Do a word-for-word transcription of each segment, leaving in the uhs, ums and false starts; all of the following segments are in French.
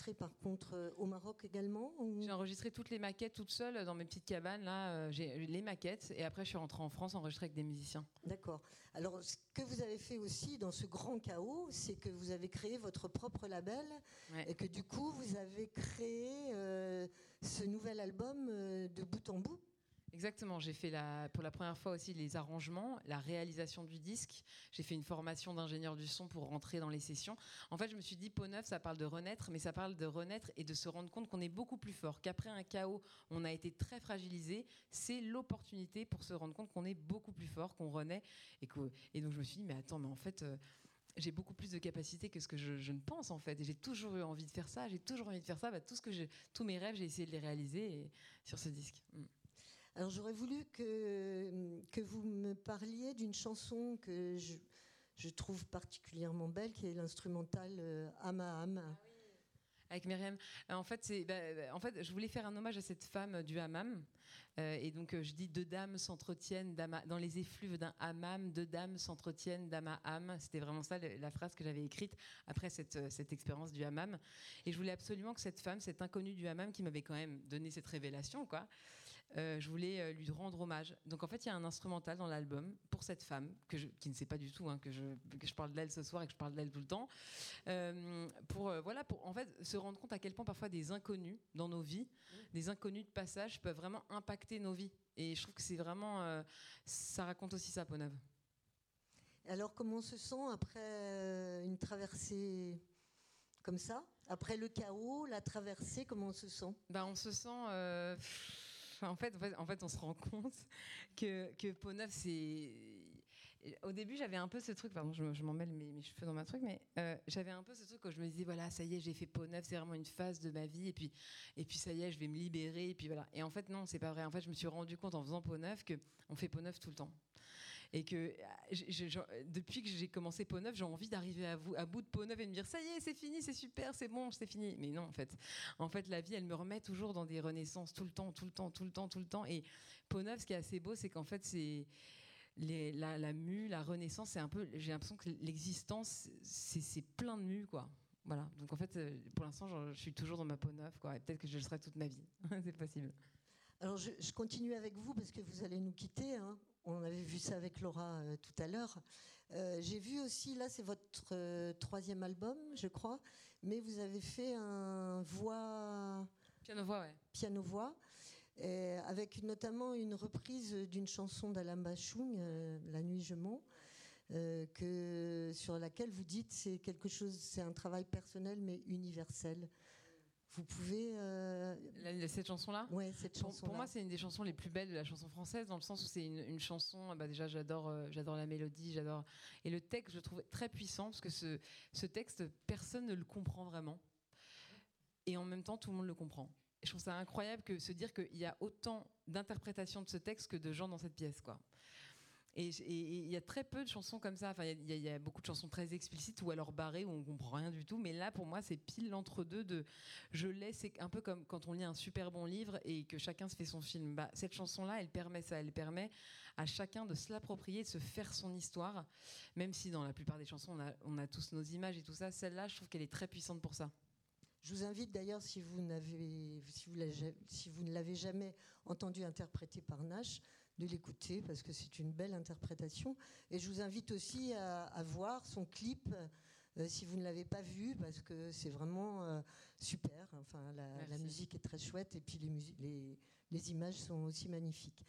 enregistré par contre euh, au Maroc également ou... J'ai enregistré toutes les maquettes toute seule dans mes petites cabanes. Là, euh, j'ai les maquettes et après je suis rentrée en France enregistrer avec des musiciens. D'accord. Alors ce que vous avez fait aussi dans ce grand chaos, c'est que vous avez créé votre propre label Ouais. et que du coup vous avez créé euh, ce nouvel album euh, de bout en bout. Exactement, j'ai fait la, pour la première fois aussi les arrangements, la réalisation du disque. J'ai fait une formation d'ingénieur du son pour rentrer dans les sessions. En fait, je me suis dit, Peau Neuve, ça parle de renaître, mais ça parle de renaître et de se rendre compte qu'on est beaucoup plus fort, qu'après un chaos, on a été très fragilisé. C'est l'opportunité pour se rendre compte qu'on est beaucoup plus fort, qu'on renaît. Et, que, et donc, je me suis dit, mais attends, mais en fait... Euh, j'ai beaucoup plus de capacité que ce que je, je ne pense en fait. Et j'ai toujours eu envie de faire ça. J'ai toujours envie de faire ça. Bah, tout ce que j'ai, tous mes rêves, j'ai essayé de les réaliser et, sur ce disque. Mm. Alors j'aurais voulu que, que vous me parliez d'une chanson que je, je trouve particulièrement belle, qui est l'instrumentale euh, Âme à âme. Ah oui. Avec Myriam. En fait, c'est, bah, en fait, je voulais faire un hommage à cette femme du hammam. Euh, et donc, je dis deux dames s'entretiennent dans les effluves d'un hammam, deux dames s'entretiennent d'âme à âme. C'était vraiment ça la phrase que j'avais écrite après cette, cette expérience du hammam. Et je voulais absolument que cette femme, cette inconnue du hammam qui m'avait quand même donné cette révélation, quoi, euh, je voulais lui rendre hommage. Donc, en fait, il y a un instrumental dans l'album pour cette femme, que je, qui ne sait pas du tout hein, que, je, que je parle d'elle ce soir et que je parle d'elle tout le temps. Euh, pour, euh, voilà, pour en fait, se rendre compte à quel point parfois des inconnus dans nos vies, mmh. des inconnus de passage peuvent vraiment impacter nos vies. Et je trouve que c'est vraiment... Euh, ça raconte aussi ça, Peau Neuve. Alors comment on se sent après une traversée comme ça? Après le chaos, la traversée, comment on se sent? Bah, on se sent... Euh... En fait, en, fait, en fait, on se rend compte que, que Peau Neuve, c'est... Au début, j'avais un peu ce truc... Pardon, je, je m'emmêle mes, mes cheveux dans ma truc, mais euh, j'avais un peu ce truc où je me disais, voilà, ça y est, j'ai fait Peau Neuve, c'est vraiment une phase de ma vie, et puis, et puis ça y est, je vais me libérer, et puis voilà. Et en fait, non, c'est pas vrai. En fait, je me suis rendu compte en faisant Peau Neuve qu'on fait Peau Neuve tout le temps. Et que je, je, depuis que j'ai commencé Peau Neuve, j'ai envie d'arriver à, vous, à bout de Peau Neuve et de me dire, ça y est, c'est fini, c'est super, c'est bon, c'est fini. Mais non, en fait. En fait, la vie, elle me remet toujours dans des renaissances tout le temps, tout le temps, tout le temps, tout le temps. Et Peau Neuve, ce qui est assez beau, c'est qu'en fait, c'est les, la, la mue, la renaissance, c'est un peu. J'ai l'impression que l'existence, c'est, c'est plein de mues, quoi. Voilà. Donc en fait, pour l'instant, je, je suis toujours dans ma Peau Neuve, quoi. Et peut-être que je le serai toute ma vie. C'est possible. Alors, je, je continue avec vous parce que vous allez nous quitter. Hein. On avait vu ça avec Laura euh, tout à l'heure. Euh, j'ai vu aussi, là, c'est votre euh, troisième album, je crois, mais vous avez fait un voix. Piano-voix, ouais. Piano-voix. Et avec notamment une reprise d'une chanson d'Alain Bachung, euh, La nuit je mens, euh, que, sur laquelle vous dites c'est quelque chose, c'est un travail personnel mais universel. Vous pouvez... Euh... La, cette chanson-là Ouais, cette chanson-là. Pour, pour moi, c'est une des chansons les plus belles de la chanson française, dans le sens où c'est une, une chanson... Bah déjà, j'adore, euh, j'adore la mélodie, j'adore... Et le texte, je le trouve très puissant, parce que ce, ce texte, personne ne le comprend vraiment. Et en même temps, tout le monde le comprend. Et je trouve ça incroyable que se dire qu'il y a autant d'interprétations de ce texte que de gens dans cette pièce, quoi. Et il y a très peu de chansons comme ça. Enfin, il y, y a beaucoup de chansons très explicites ou alors barrées où on comprend rien du tout. Mais là, pour moi, c'est pile l'entre-deux de je l'ai. C'est un peu comme quand on lit un super bon livre et que chacun se fait son film. Bah, cette chanson-là, elle permet ça. Elle permet à chacun de se l'approprier, de se faire son histoire. Même si dans la plupart des chansons, on a, on a tous nos images et tout ça. Celle-là, je trouve qu'elle est très puissante pour ça. Je vous invite d'ailleurs, si vous, n'avez, si, vous si vous ne l'avez jamais entendu interpréter par Nash, de l'écouter parce que c'est une belle interprétation. Et je vous invite aussi à, à voir son clip euh, si vous ne l'avez pas vu parce que c'est vraiment euh, super. Enfin, la, la musique est très chouette et puis les, musi- les, les images sont aussi magnifiques.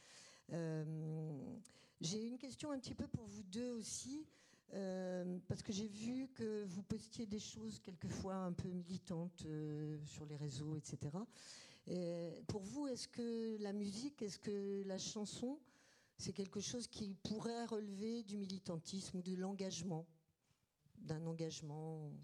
Euh, j'ai une question un petit peu pour vous deux aussi. Euh, parce que j'ai vu que vous postiez des choses quelquefois un peu militantes euh, sur les réseaux, et cetera. Et pour vous, est-ce que la musique, est-ce que la chanson, c'est quelque chose qui pourrait relever du militantisme ou de l'engagement, d'un engagement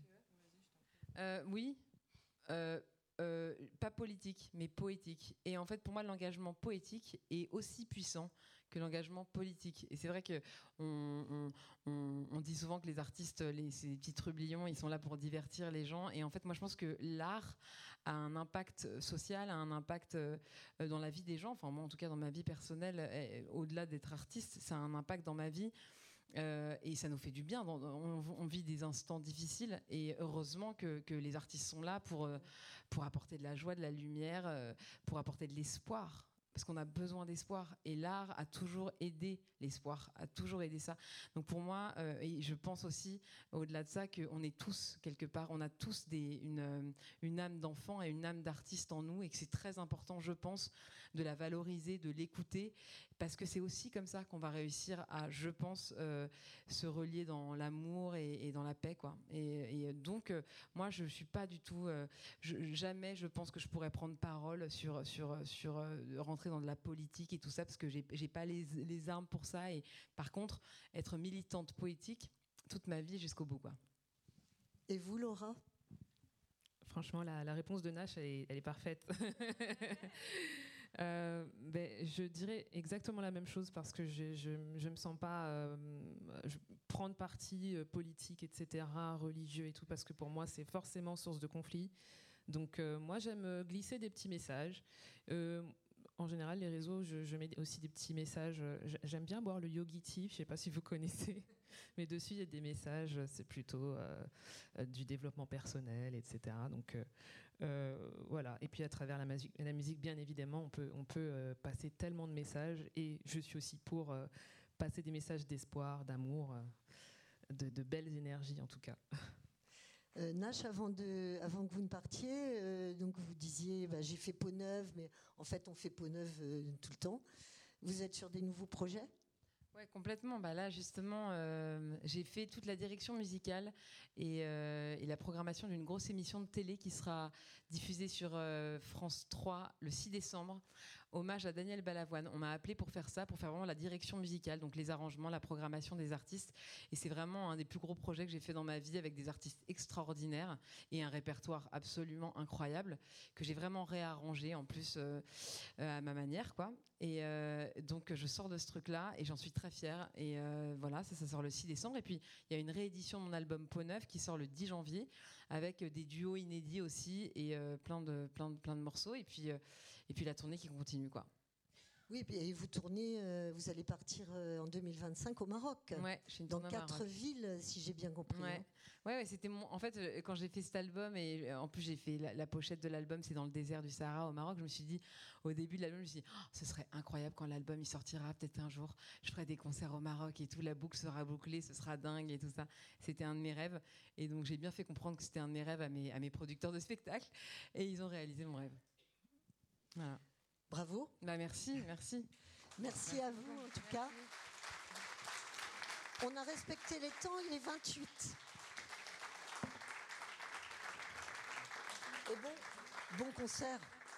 euh, Oui. Euh... Euh, pas politique, mais poétique. Et en fait, pour moi, l'engagement poétique est aussi puissant que l'engagement politique. Et c'est vrai que on, on, on, on dit souvent que les artistes, les, ces petits trublions, ils sont là pour divertir les gens. Et en fait, moi, je pense que l'art a un impact social, a un impact dans la vie des gens. Enfin, moi, en tout cas, dans ma vie personnelle, au-delà d'être artiste, ça a un impact dans ma vie. Euh, et ça nous fait du bien. On, on vit des instants difficiles et heureusement que, que les artistes sont là pour, pour apporter de la joie, de la lumière, pour apporter de l'espoir. Parce qu'on a besoin d'espoir. Et l'art a toujours aidé l'espoir, a toujours aidé ça. Donc pour moi, euh, et je pense aussi, au-delà de ça, qu'on est tous, quelque part, on a tous des, une, une âme d'enfant et une âme d'artiste en nous, et que c'est très important, je pense, de la valoriser, de l'écouter, parce que c'est aussi comme ça qu'on va réussir à, je pense, euh, se relier dans l'amour et, et dans la paix, quoi. Et, et donc, euh, moi, je suis pas du tout... Euh, je, jamais, je pense que je pourrais prendre parole sur, sur, sur euh, rentrer dans de la politique et tout ça, parce que j'ai, j'ai pas les, les armes pour ça. Et par contre, être militante poétique toute ma vie jusqu'au bout, quoi. Et vous, Laura ? Franchement, la, la réponse de Nash, elle est, elle est parfaite. euh, ben, je dirais exactement la même chose parce que je ne me sens pas euh, je, prendre parti euh, politique, et cetera, religieux et tout, parce que pour moi, c'est forcément source de conflit. Donc, euh, moi, j'aime glisser des petits messages. Euh, En général, les réseaux, je, je mets aussi des petits messages. J'aime bien boire le Yogi Tea, je ne sais pas si vous connaissez, mais dessus, il y a des messages, c'est plutôt euh, du développement personnel, et cetera. Donc, euh, euh, voilà. Et puis, à travers la musique, la musique, bien évidemment, on peut, on peut euh, passer tellement de messages. Et je suis aussi pour euh, passer des messages d'espoir, d'amour, euh, de, de belles énergies, en tout cas. Euh, Nash, avant, de, avant que vous ne partiez, euh, donc vous disiez bah, j'ai fait Peau Neuve, mais en fait on fait Peau Neuve euh, tout le temps. Vous êtes sur des nouveaux projets ? Ouais, complètement. Bah là, justement, euh, j'ai fait toute la direction musicale et, euh, et la programmation d'une grosse émission de télé qui sera diffusée sur euh, France trois le six décembre. Hommage à Daniel Balavoine. On m'a appelé pour faire ça, pour faire vraiment la direction musicale, donc les arrangements, la programmation des artistes. Et c'est vraiment un des plus gros projets que j'ai fait dans ma vie, avec des artistes extraordinaires et un répertoire absolument incroyable que j'ai vraiment réarrangé en plus euh, euh, à ma manière, quoi. Et euh, donc je sors de ce truc-là et j'en suis très fière. Et euh, voilà, ça, ça sort le six décembre. Et puis il y a une réédition de mon album Peau Neuve qui sort le dix janvier avec des duos inédits aussi et euh, plein de plein de plein de morceaux. Et puis euh, et puis la tournée qui continue, quoi. Oui, et vous tournez, euh, vous allez partir euh, en deux mille vingt-cinq au Maroc. Ouais, je suis une dans tournée au quatre Maroc. villes, si j'ai bien compris. Ouais. Hein. Ouais, ouais, c'était mon. En fait, euh, quand j'ai fait cet album et en plus j'ai fait la, la pochette de l'album, c'est dans le désert du Sahara au Maroc. Je me suis dit, au début de l'album, je me suis dit, oh, ce serait incroyable quand l'album il sortira, peut-être un jour, je ferai des concerts au Maroc et tout, la boucle sera bouclée, ce sera dingue et tout ça. C'était un de mes rêves, et donc j'ai bien fait comprendre que c'était un de mes rêves à mes à mes producteurs de spectacles, et ils ont réalisé mon rêve. Voilà. Bravo. Bah merci, merci. Merci à vous, en tout cas. On a respecté les temps, il est vingt-huit. Et bon, bon concert.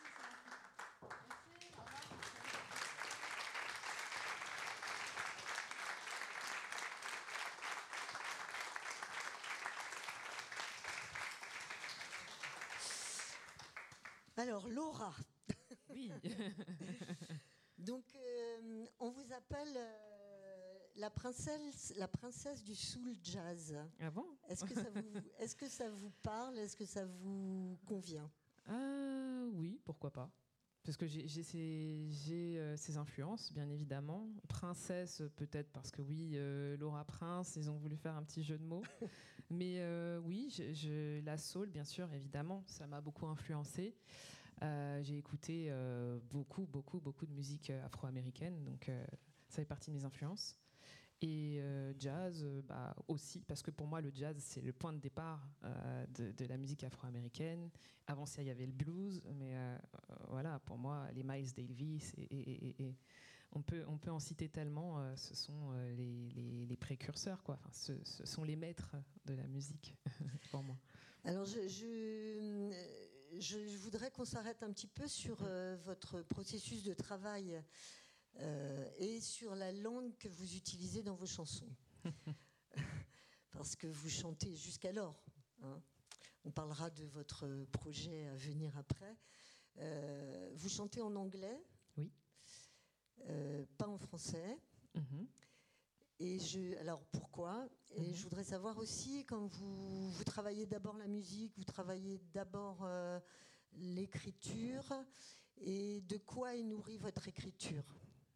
Alors, Laura. Oui. Donc, euh, on vous appelle euh, la princesse, la princesse du soul jazz. Ah bon ? Est-ce que ça vous, est-ce que ça vous parle ? Est-ce que ça vous convient ? euh, Oui, pourquoi pas. Parce que j'ai, j'ai, ces, j'ai euh, ces influences, bien évidemment. Princesse, peut-être parce que oui, euh, Laura Prince, ils ont voulu faire un petit jeu de mots. Mais euh, oui, je, je, la soul, bien sûr, évidemment, ça m'a beaucoup influencée. Euh, j'ai écouté euh, beaucoup, beaucoup, beaucoup de musique afro-américaine, donc euh, ça fait partie de mes influences. Et euh, jazz, euh, bah, aussi, parce que pour moi, le jazz, c'est le point de départ euh, de, de la musique afro-américaine. Avant ça, il y avait le blues, mais euh, voilà, pour moi, les Miles Davis, et, et, et, et on, peut, on peut en citer tellement, euh, ce sont euh, les, les, les précurseurs, quoi. Enfin, ce, ce sont les maîtres de la musique, pour moi. Alors, je, je, je voudrais qu'on s'arrête un petit peu sur euh, votre processus de travail euh, et sur la langue que vous utilisez dans vos chansons. Parce que vous chantez jusqu'alors. Hein. On parlera de votre projet à venir après. Euh, vous chantez en anglais ? Oui. Euh, pas en français. Mm-hmm. Et je, alors pourquoi ? Et mm-hmm. je voudrais savoir aussi, quand vous, vous travaillez d'abord la musique, vous travaillez d'abord euh, l'écriture, et de quoi est nourrie votre écriture ?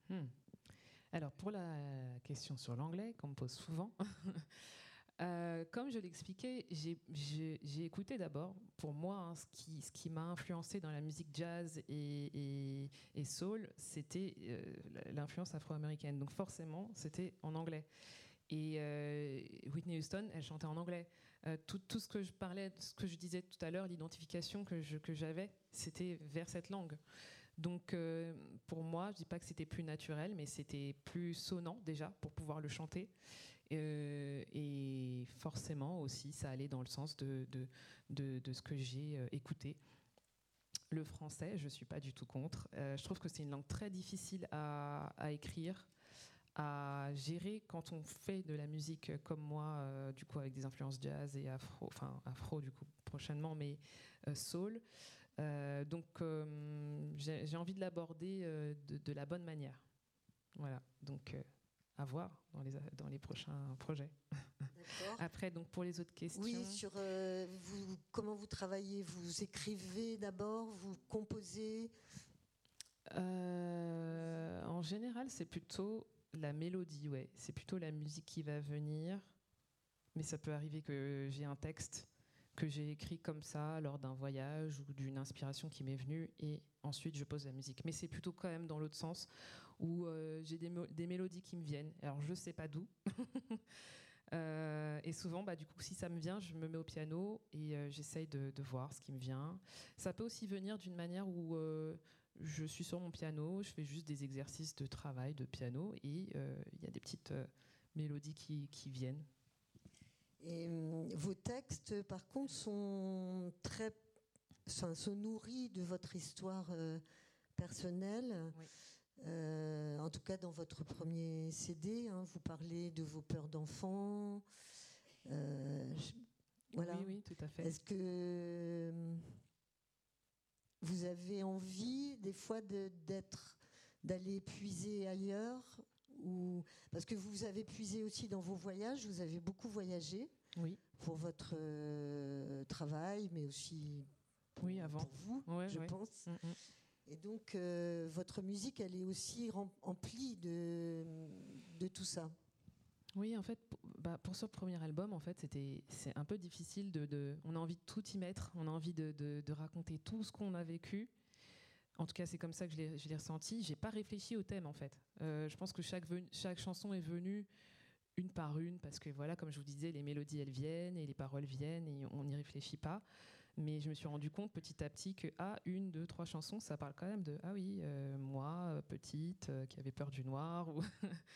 hmm. Alors, pour la question sur l'anglais, qu'on me pose souvent, euh, comme je l'expliquais, j'ai, j'ai, j'ai écouté d'abord, pour moi, hein, ce qui, ce qui m'a influencé dans la musique jazz et, et, et soul, c'était euh, l'influence afro-américaine. Donc forcément, c'était en anglais. Et euh, Whitney Houston, elle chantait en anglais. Euh, tout, tout ce que je parlais, ce que je disais tout à l'heure, l'identification que, je, que j'avais, c'était vers cette langue. Donc euh, pour moi, je dis pas que c'était plus naturel, mais c'était plus sonnant déjà pour pouvoir le chanter. Euh, et forcément aussi, ça allait dans le sens de, de, de, de ce que j'ai euh, écouté. Le français, je ne suis pas du tout contre. Euh, je trouve que c'est une langue très difficile à, à écrire, à gérer quand on fait de la musique comme moi, euh, du coup avec des influences jazz et afro, enfin afro du coup prochainement, mais euh, soul. Euh, donc euh, j'ai, j'ai envie de l'aborder euh, de, de la bonne manière. Voilà, donc euh, à voir dans les, dans les prochains projets. D'accord. Après, donc pour les autres questions. Oui, sur euh, vous, comment vous travaillez? Vous écrivez d'abord, vous composez? Euh, en général, c'est plutôt la mélodie, ouais. C'est plutôt la musique qui va venir. Mais ça peut arriver que j'ai un texte que j'ai écrit comme ça lors d'un voyage ou d'une inspiration qui m'est venue et ensuite je pose la musique. Mais c'est plutôt quand même dans l'autre sens où euh, j'ai des, mo- des mélodies qui me viennent. Alors je sais pas d'où. Euh, et souvent, bah, du coup, si ça me vient, je me mets au piano et euh, j'essaye de, de voir ce qui me vient. Ça peut aussi venir d'une manière où euh, je suis sur mon piano, je fais juste des exercices de travail de piano et il euh, y a des petites euh, mélodies qui, qui viennent. Et euh, vos textes, par contre, sont très, enfin, se nourrissent de votre histoire euh, personnelle. Oui. Euh, en tout cas, dans votre premier C D, hein, vous parlez de vos peurs d'enfant. Euh, je- voilà. Oui, oui, tout à fait. Est-ce que euh, vous avez envie, des fois, de, d'être, d'aller puiser ailleurs ou... Parce que vous avez puisé aussi dans vos voyages, vous avez beaucoup voyagé Oui. pour votre euh, travail, mais aussi pour, Oui, avant. pour vous, Ouais, je ouais. pense. Mm-mm. Et donc, euh, votre musique, elle est aussi rem- remplie de, de tout ça. Oui, en fait, pour, bah, pour ce premier album, en fait, c'était, c'est un peu difficile de, de, on a envie de tout y mettre, on a envie de, de, de raconter tout ce qu'on a vécu. En tout cas, c'est comme ça que je l'ai, je l'ai ressenti. J'ai pas réfléchi au thème, en fait. Euh, je pense que chaque, ven- chaque chanson est venue une par une, parce que voilà, comme je vous disais, les mélodies elles viennent et les paroles viennent et on n'y réfléchit pas. Mais je me suis rendu compte petit à petit que ah, une, deux, trois chansons, ça parle quand même de ah oui, euh, moi, euh, petite, euh, qui avait peur du noir. Ou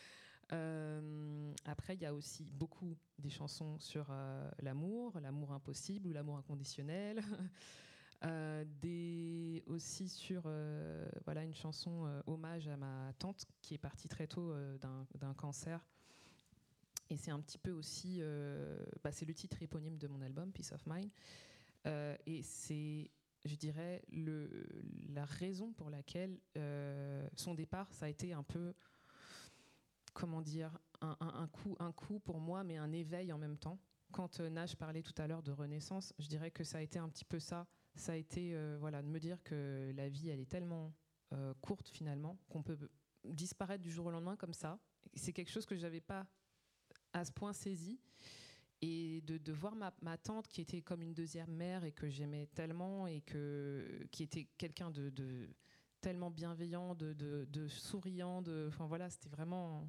euh, après, il y a aussi beaucoup des chansons sur euh, l'amour, l'amour impossible ou l'amour inconditionnel. Euh, des, aussi sur euh, voilà, une chanson euh, hommage à ma tante qui est partie très tôt euh, d'un, d'un cancer. Et c'est un petit peu aussi, euh, bah, c'est le titre éponyme de mon album, Peace of Mind. Euh, et c'est, je dirais, le, la raison pour laquelle euh, son départ, ça a été un peu, comment dire, un, un, un, coup, un coup pour moi, mais un éveil en même temps. Quand euh, Nash parlait tout à l'heure de renaissance, je dirais que ça a été un petit peu ça. Ça a été euh, voilà, de me dire que la vie, elle est tellement euh, courte finalement, qu'on peut disparaître du jour au lendemain comme ça. C'est quelque chose que je n'avais pas à ce point saisi. Et de, de voir ma, ma tante qui était comme une deuxième mère et que j'aimais tellement et que, qui était quelqu'un de, de tellement bienveillant, de, de, de souriant, de, enfin voilà, c'était vraiment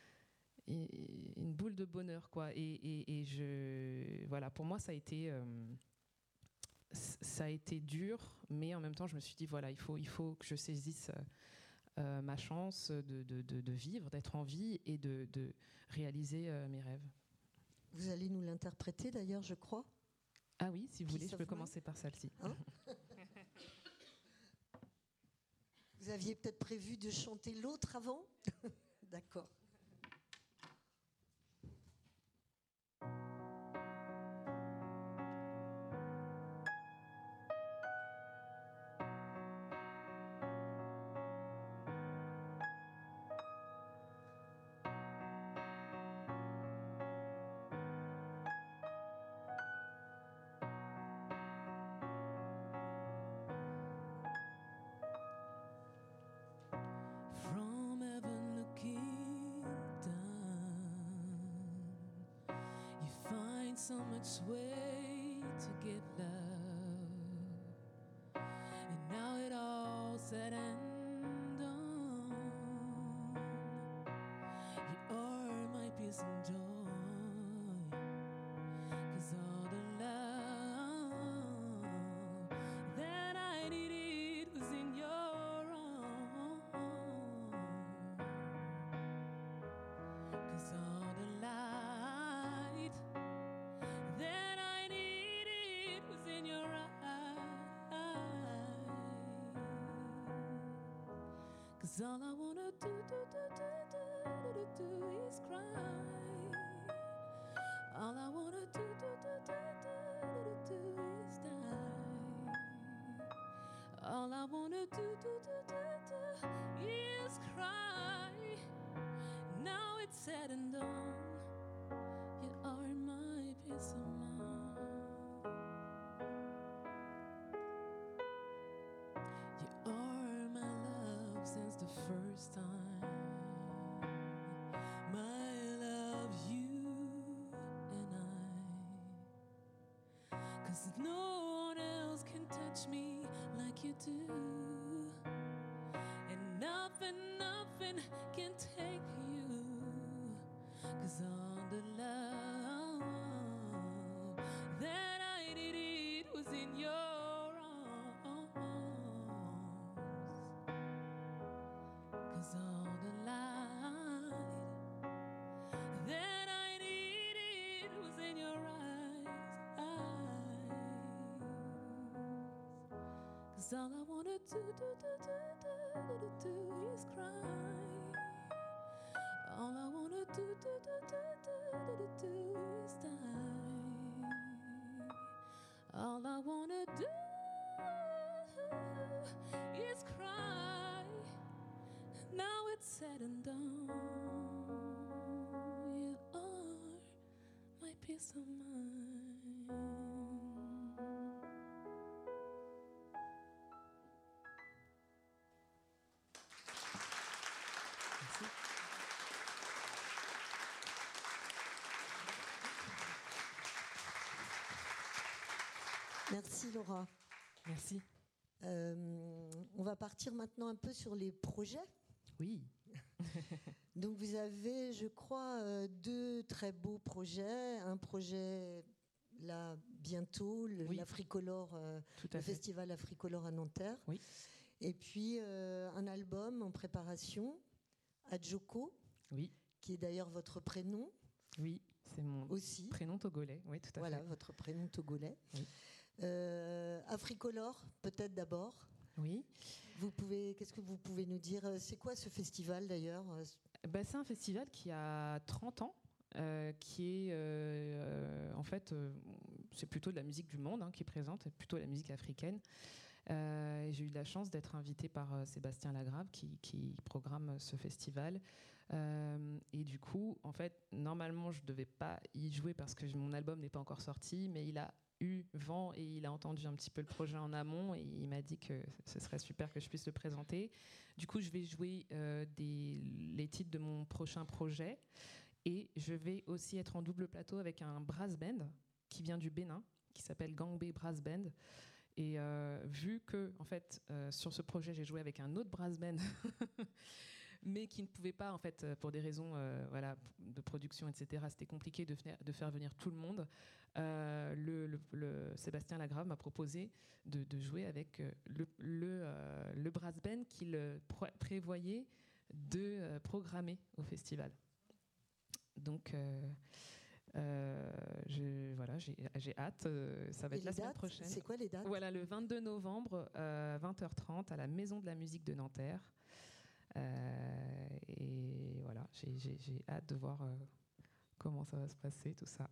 une boule de bonheur, quoi. Et, et, et je, voilà, pour moi, ça a été, euh, ça a été dur, mais en même temps, je me suis dit, voilà, il faut, il faut que je saisisse euh, ma chance de, de, de, de vivre, d'être en vie et de, de réaliser euh, mes rêves. Vous allez nous l'interpréter d'ailleurs, je crois. Ah oui, si vous Peace voulez, je of peux mind. commencer par celle-ci. Hein Vous aviez peut-être prévu de chanter l'autre avant? D'accord. From heaven looking so much way to give love, and now it all said and done. You are my peace and joy, 'cause all the love that I needed was in your arms. 'Cause all the light that I needed was in your eyes. 'Cause all I wanna do, do, do, do, do, do, do is cry. All I wanna do, do, do, do, do, do, do is die. All I wanna do, do, do, do, do is cry. Now it's said and done. You are my peace of mind. You are my love since the first time. My love, you and I. 'Cause no one else can touch me like you do. And nothing, nothing can take you. 'Cause all the love that I needed was in your arms. 'Cause all the light that I needed was in your eyes. 'Cause all I wanna do, do, do, do, do, do, do is cry. All I wanna do, do, do, do, do, do, do is die. All I wanna do is cry. Now it's said and done. You are my peace of mind. Merci Laura. Merci. Euh, on va partir maintenant un peu sur les projets. Oui. Donc vous avez, je crois, euh, deux très beaux projets. Un projet là bientôt, le, Oui. l'Africolore, euh, Tout à le fait. festival Africolore à Nanterre. Oui. Et puis euh, un album en préparation, Adjoko, Oui. qui est d'ailleurs votre prénom Oui, c'est mon aussi. prénom togolais. Oui, tout à Voilà, fait. votre prénom togolais. Oui. Euh, Africolore, peut-être d'abord. Oui. Vous pouvez, qu'est-ce que vous pouvez nous dire? C'est quoi ce festival d'ailleurs? Bah, c'est un festival qui a trente ans, euh, qui est euh, en fait, euh, c'est plutôt de la musique du monde hein, qui présente, plutôt la musique africaine. Euh, et j'ai eu de la chance d'être invitée par euh, Sébastien Lagrave qui, qui programme ce festival. Euh, et du coup, en fait, normalement, je ne devais pas y jouer parce que mon album n'est pas encore sorti, mais il a eu vent et il a entendu un petit peu le projet en amont et il m'a dit que ce serait super que je puisse le présenter. Du coup, je vais jouer euh, des, les titres de mon prochain projet et je vais aussi être en double plateau avec un brass band qui vient du Bénin, qui s'appelle Gangbe Brass Band. Et euh, vu que, en fait, euh, sur ce projet, j'ai joué avec un autre brass band, mais qui ne pouvait pas, en fait, pour des raisons euh, voilà, de production, et cetera, c'était compliqué de, faire, de faire venir tout le monde. Euh, le, le, le Sébastien Lagrave m'a proposé de, de jouer avec le, le, euh, le brass band qu'il pr- prévoyait de euh, programmer au festival. Donc... Euh, Euh, je, voilà, j'ai, j'ai hâte. Euh, ça va Et être la semaine dates, prochaine. c'est quoi les dates? Voilà, le vingt-deux novembre, euh, vingt heures trente, à la Maison de la Musique de Nanterre. Euh, et voilà, j'ai, j'ai, j'ai hâte de voir euh, comment ça va se passer, tout ça.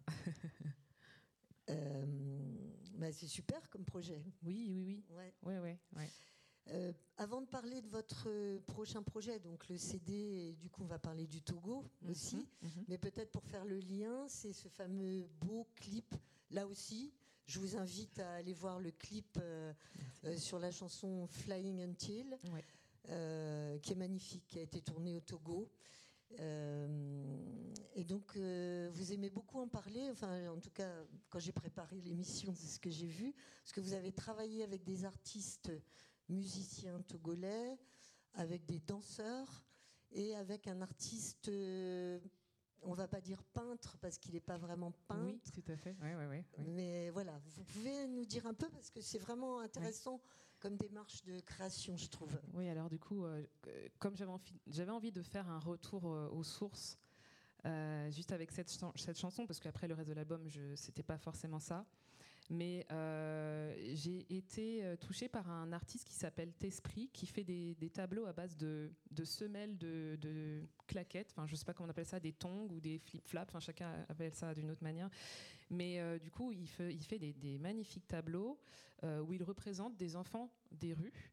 euh, bah c'est super comme projet. Oui, oui, oui. Ouais. Ouais, ouais, ouais. Euh, avant de parler de votre prochain projet, donc le C D, et du coup on va parler du Togo Mm-hmm, aussi, mm-hmm. mais peut-être pour faire le lien, c'est ce fameux beau clip, là aussi, je vous invite à aller voir le clip euh, euh, sur la chanson Flying Until, Ouais. euh, qui est magnifique, qui a été tourné au Togo. Euh, et donc, euh, vous aimez beaucoup en parler. Enfin, en tout cas, quand j'ai préparé l'émission, c'est ce que j'ai vu. Parce que vous avez travaillé avec des artistes musiciens togolais, avec des danseurs et avec un artiste, euh, on ne va pas dire peintre, parce qu'il n'est pas vraiment peintre. Oui, tout à fait. Ouais, ouais, ouais, oui. Mais voilà, vous pouvez nous dire un peu, parce que c'est vraiment intéressant. Oui. Comme démarche de création, je trouve. Oui, alors du coup, euh, comme j'avais envie, j'avais envie de faire un retour euh, aux sources, euh, juste avec cette, ch- cette chanson, parce qu'après le reste de l'album, je, c'était pas forcément ça. Mais euh, j'ai été euh, touchée par un artiste qui s'appelle T'Esprit, qui fait des, des tableaux à base de, de semelles de, de claquettes. Enfin, je sais pas comment on appelle ça, des tongs ou des flip-flaps. Enfin, chacun appelle ça d'une autre manière. Mais euh, du coup, il fait, il fait des, des magnifiques tableaux euh, où il représente des enfants des rues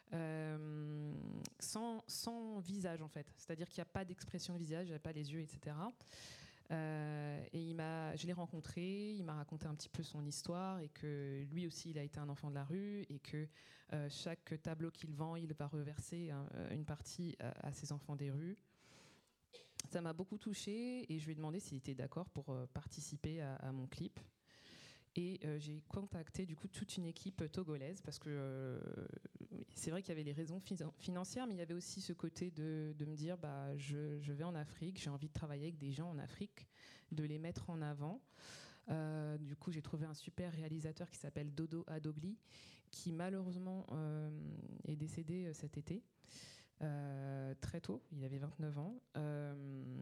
euh, sans, sans visage, en fait. C'est-à-dire qu'il n'y a pas d'expression de visage, il n'y a pas les yeux, et cetera. Euh, et il m'a, je l'ai rencontré, il m'a raconté un petit peu son histoire et que lui aussi, il a été un enfant de la rue et que euh, chaque tableau qu'il vend, il va reverser un, une partie à, à ses enfants des rues. Ça m'a beaucoup touchée et je lui ai demandé s'il était d'accord pour euh, participer à, à mon clip. Et euh, j'ai contacté du coup toute une équipe togolaise parce que euh, c'est vrai qu'il y avait les raisons fi- financières, mais il y avait aussi ce côté de, de me dire bah, je, je vais en Afrique, j'ai envie de travailler avec des gens en Afrique, de les mettre en avant. Euh, du coup, j'ai trouvé un super réalisateur qui s'appelle Dodo Adogli, qui malheureusement euh, est décédé cet été. Euh, très tôt, il avait vingt-neuf ans. Euh,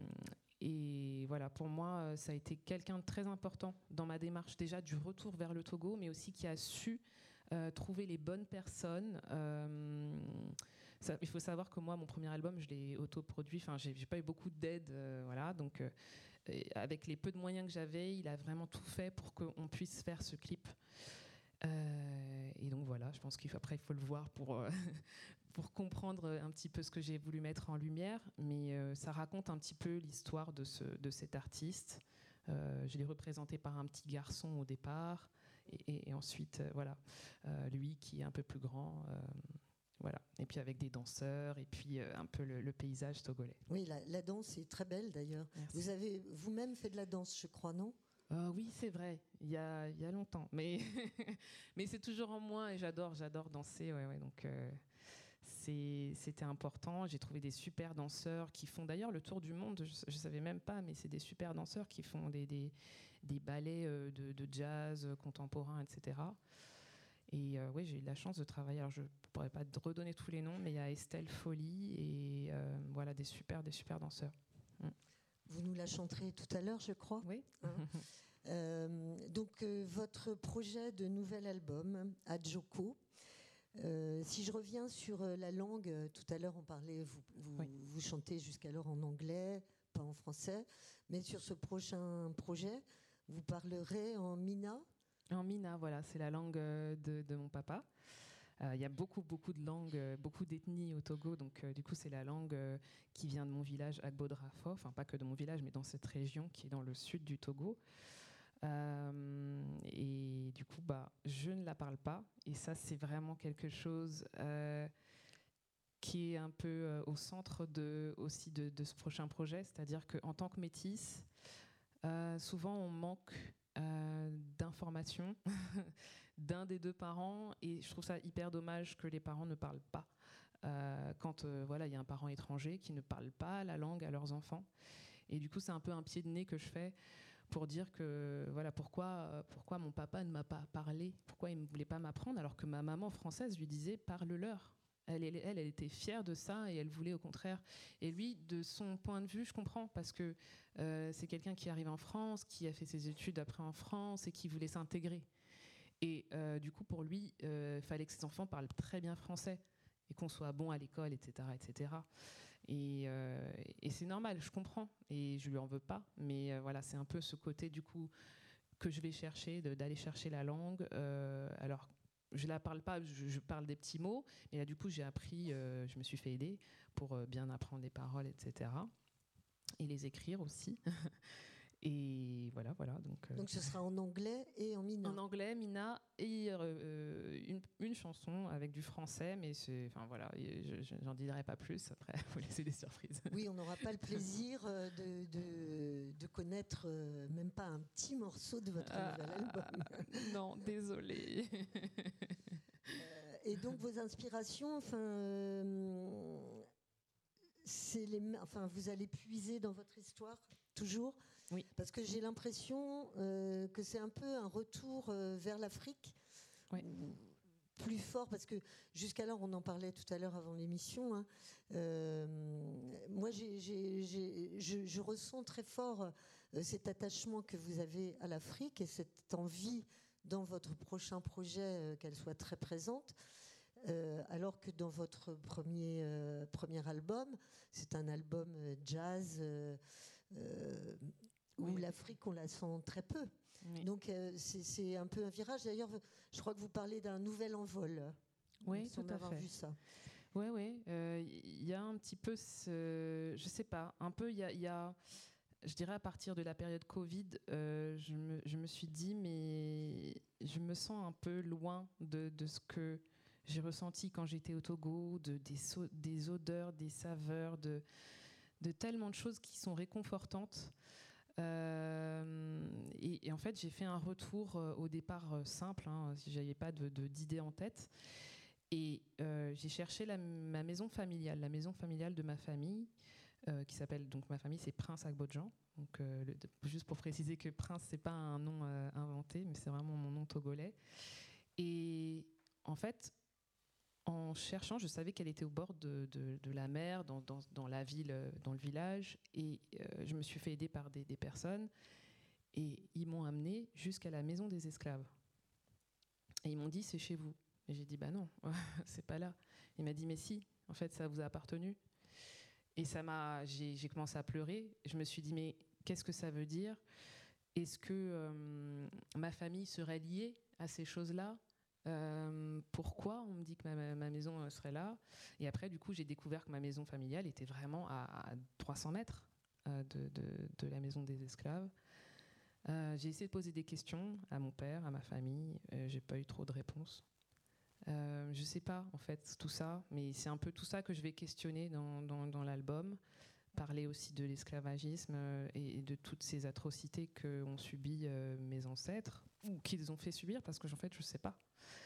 et voilà, pour moi, ça a été quelqu'un de très important dans ma démarche, déjà du retour vers le Togo, mais aussi qui a su euh, trouver les bonnes personnes. Euh, ça, il faut savoir que moi, mon premier album, je l'ai autoproduit. Enfin, j'ai, j'ai pas eu beaucoup d'aide, euh, voilà. Donc, euh, avec les peu de moyens que j'avais, il a vraiment tout fait pour qu'on puisse faire ce clip. Euh, et donc voilà, je pense qu'après il faut le voir pour euh, pour comprendre un petit peu ce que j'ai voulu mettre en lumière, mais euh, ça raconte un petit peu l'histoire de, ce, de cet artiste. Euh, je l'ai représenté par un petit garçon au départ, et, et, et ensuite, euh, voilà, euh, lui qui est un peu plus grand, euh, voilà. Et puis avec des danseurs, et puis euh, un peu le, le paysage togolais. Oui, la, la danse est très belle d'ailleurs. Merci. Vous avez vous-même fait de la danse, je crois, non ? Euh, oui, c'est vrai, il y a, il y a longtemps, mais, mais c'est toujours en moi, et j'adore, j'adore danser, ouais, ouais, donc... Euh, C'est, c'était important. J'ai trouvé des super danseurs qui font d'ailleurs le tour du monde. Je ne savais même pas, mais c'est des super danseurs qui font des, des, des ballets de, de jazz contemporain, et cetera. Et euh, oui, j'ai eu la chance de travailler. Alors, je ne pourrais pas te redonner tous les noms, mais il y a Estelle Folly et euh, voilà, des super, des super danseurs. Mm. Vous nous la chanterez tout à l'heure, je crois. Oui. Hein euh, donc, euh, votre projet de nouvel album, Adjoko. Euh, si je reviens sur euh, la langue, euh, tout à l'heure on parlait, vous, vous, oui. vous chantez jusqu'alors en anglais, pas en français, mais sur ce prochain projet, vous parlerez en Mina ? En Mina, voilà, c'est la langue de, de mon papa. Il euh, y a beaucoup, beaucoup de langues, euh, beaucoup d'ethnies au Togo, donc euh, du coup c'est la langue euh, qui vient de mon village, Agbodrafo, enfin pas que de mon village, mais dans cette région qui est dans le sud du Togo. Euh, et du coup, bah, je ne la parle pas. Et ça, c'est vraiment quelque chose euh, qui est un peu euh, au centre de, aussi de, de ce prochain projet. C'est-à-dire qu'en tant que métisse, euh, souvent on manque euh, d'informations d'un des deux parents. Et je trouve ça hyper dommage que les parents ne parlent pas. Euh, quand euh, voilà, il y a un parent étranger qui ne parle pas la langue à leurs enfants. Et du coup, c'est un peu un pied de nez que je fais pour dire que voilà pourquoi pourquoi mon papa ne m'a pas parlé, pourquoi il ne voulait pas m'apprendre alors que ma maman française lui disait parle-leur. Elle, elle, elle, elle était fière de ça et elle voulait au contraire. Et lui, de son point de vue, je comprends parce que euh, c'est quelqu'un qui arrive en France, qui a fait ses études après en France et qui voulait s'intégrer. Et euh, du coup, pour lui, il euh, fallait que ses enfants parlent très bien français et qu'on soit bon à l'école, et cetera, et cetera. Et, euh, et c'est normal, je comprends, et je lui en veux pas, mais euh, voilà, c'est un peu ce côté du coup que je vais chercher, de, d'aller chercher la langue. Euh, alors, je la parle pas, je, je parle des petits mots, mais là du coup j'ai appris, euh, je me suis fait aider pour euh, bien apprendre les paroles, et cetera. Et les écrire aussi. Et voilà, voilà. Donc, euh, donc ce sera en anglais et en Mina. En anglais, Mina, et euh, une, une une chanson avec du français, mais c'est, enfin voilà, je, je, j'en dirai pas plus. Après, faut laisser des surprises. Oui, on n'aura pas le plaisir de, de, de connaître euh, même pas un petit morceau de votre ah, nouvel album. Non, désolée. euh, et donc vos inspirations, enfin, euh, c'est les, enfin, vous allez puiser dans votre histoire toujours. Oui. Parce que j'ai l'impression euh, que c'est un peu un retour euh, vers l'Afrique. Oui. Plus fort, parce que jusqu'alors, on en parlait tout à l'heure avant l'émission, hein, euh, moi j'ai, j'ai, j'ai, je, je ressens très fort euh, cet attachement que vous avez à l'Afrique et cette envie dans votre prochain projet euh, qu'elle soit très présente, euh, alors que dans votre premier, euh, premier album, c'est un album euh, jazz euh, euh, où oui. l'Afrique, on la sent très peu. Oui. Donc euh, c'est, c'est un peu un virage. D'ailleurs, je crois que vous parlez d'un nouvel envol. Oui, tout à fait. Vu ça. Oui, oui. Il euh, y a un petit peu, ce, je sais pas, un peu, il y a, y a, je dirais à partir de la période Covid, euh, je, me, je me suis dit, mais je me sens un peu loin de, de ce que j'ai ressenti quand j'étais au Togo, de, des, so, des odeurs, des saveurs, de, de tellement de choses qui sont réconfortantes. Euh, et, et en fait, j'ai fait un retour euh, au départ euh, simple, hein, si j'avais pas de, de, d'idée en tête. Et euh, j'ai cherché la, ma maison familiale, la maison familiale de ma famille, euh, qui s'appelle, donc ma famille, c'est Prince Agbodjan. Donc, euh, le, juste pour préciser que Prince, c'est pas un nom euh, inventé, mais c'est vraiment mon nom togolais. Et en fait, en cherchant, je savais qu'elle était au bord de, de, de la mer, dans, dans, dans la ville, dans le village, et euh, je me suis fait aider par des, des personnes, et ils m'ont amenée jusqu'à la maison des esclaves. Et ils m'ont dit, c'est chez vous. Et j'ai dit, bah non, c'est pas là. Il m'a dit, mais si, en fait, ça vous a appartenu. Et ça m'a, j'ai, j'ai commencé à pleurer. Je me suis dit, mais qu'est-ce que ça veut dire ? Est-ce que euh, ma famille serait liée à ces choses-là ? Euh, pourquoi on me dit que ma, ma maison serait là ? Et après, du coup, j'ai découvert que ma maison familiale était vraiment à, à trois cents mètres euh, de, de, de la maison des esclaves. Euh, j'ai essayé de poser des questions à mon père, à ma famille. Euh, j'ai pas eu trop de réponses. Euh, je sais pas, en fait, tout ça, mais c'est un peu tout ça que je vais questionner dans, dans, dans l'album. Parler aussi de l'esclavagisme euh, et, et de toutes ces atrocités qu'ont subies euh, mes ancêtres, ou qu'ils ont fait subir, parce que en fait, je sais pas.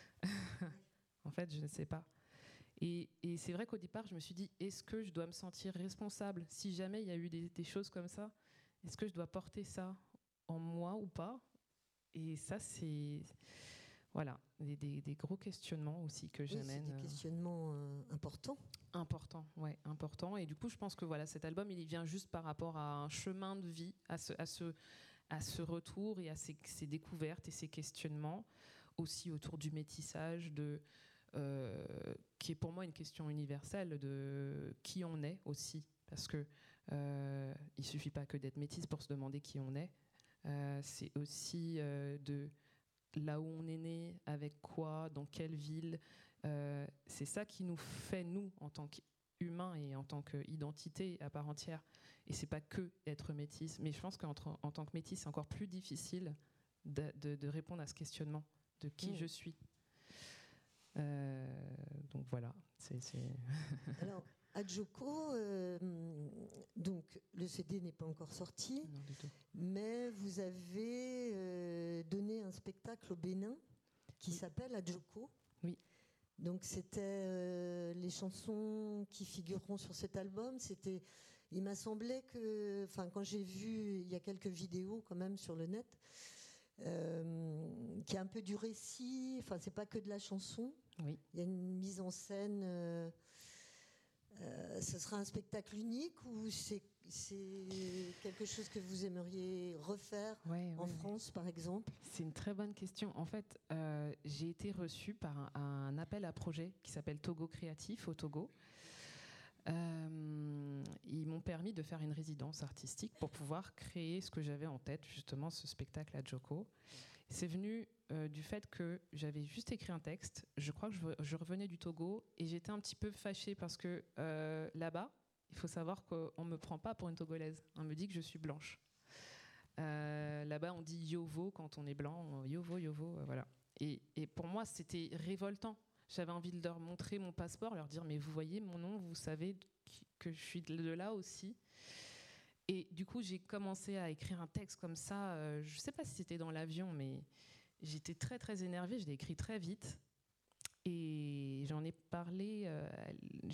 En fait, je ne sais pas. Et, et c'est vrai qu'au départ, je me suis dit, est-ce que je dois me sentir responsable si jamais il y a eu des, des choses comme ça ? Est-ce que je dois porter ça en moi ou pas ? Et ça, c'est... Voilà, des, des, des gros questionnements aussi que oui, j'amène. C'est des questionnements euh, importants. Important, ouais, important. Et du coup, je pense que voilà, cet album, il vient juste par rapport à un chemin de vie, à ce, à ce, à ce retour et à ces, ces découvertes et ces questionnements, aussi autour du métissage, de, euh, qui est pour moi une question universelle de qui on est aussi, parce que euh, il suffit pas que d'être métisse pour se demander qui on est. Euh, c'est aussi euh, de là où on est né, avec quoi, dans quelle ville. Euh, c'est ça qui nous fait, nous, en tant qu'humains et en tant qu'identité à part entière. Et c'est pas que être métisse. Mais je pense qu'en en tant que métisse, c'est encore plus difficile de, de, de répondre à ce questionnement de qui mmh. je suis. Euh, donc voilà. C'est, c'est Alors, Adjoko, euh, donc le C D n'est pas encore sorti, non, du tout. Mais vous avez euh, donné un spectacle au Bénin qui oui. s'appelle Adjoko. Oui. Donc c'était euh, les chansons qui figureront sur cet album. C'était, il m'a semblé que, enfin, quand j'ai vu, il y a quelques vidéos quand même sur le net, euh, qui a un peu du récit. Enfin, c'est pas que de la chanson. Oui. Il y a une mise en scène. Euh, Euh, ce sera un spectacle unique ou c'est, c'est quelque chose que vous aimeriez refaire ouais, en ouais, France, ouais. par exemple ? C'est une très bonne question. En fait, euh, j'ai été reçue par un, un appel à projet qui s'appelle Togo Créatif au Togo. Euh, ils m'ont permis de faire une résidence artistique pour pouvoir créer ce que j'avais en tête, justement ce spectacle à Adjoko. C'est venu euh, du fait que j'avais juste écrit un texte. Je crois que je, je revenais du Togo et j'étais un petit peu fâchée parce que euh, là-bas, il faut savoir qu'on ne me prend pas pour une Togolaise. On me dit que je suis blanche. Euh, là-bas, on dit yovo quand on est blanc. Yovo, yovo, euh, voilà. Et, et pour moi, c'était révoltant. J'avais envie de leur montrer mon passeport, leur dire mais vous voyez mon nom, vous savez que je suis de là aussi. Et du coup, j'ai commencé à écrire un texte comme ça. Euh, je ne sais pas si c'était dans l'avion, mais j'étais très, très énervée. Je l'ai écrit très vite. Et j'en ai parlé. Euh,